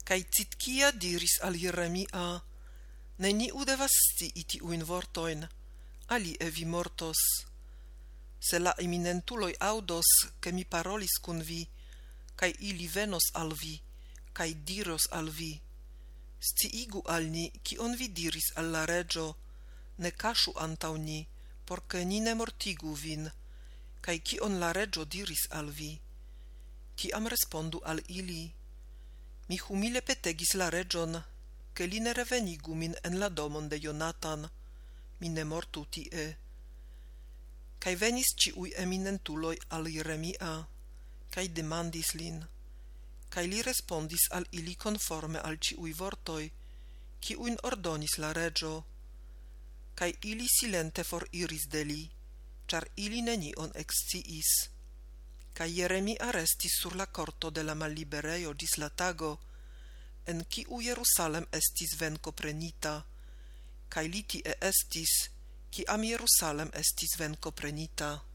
Kai Zitkia diris al Jeremia, neniu devas scii tiujn vortoin, alie vi mortos. Se la eminentuloi audos, che mi parolis cun vi, kai ili venos al vi, kai diros al vi, sciigu al ni, cion vi diris al la regio, ne casu antau ni, porce ni ne mortigu vin, kai cion la regio diris al vi. Tiam respondu al ili, mi humile petegis la region, che li ne revenigu min en la domon de Jonatan, mi ne mortu tie. Kai venis ciui eminentuloi al Jeremia, kai demandis lin, kai li respondis al ili conforme al ciui vortoi, ciuin ordonis la regio, kai ili silente for iris de li, char ili nenion exciis. Kai Jeremia restis sur la corto de la mallibereio gis la tago, en ciu Jerusalem estis venco prenita, kai li tie estis, ciam Jerusalem estis venco prenita.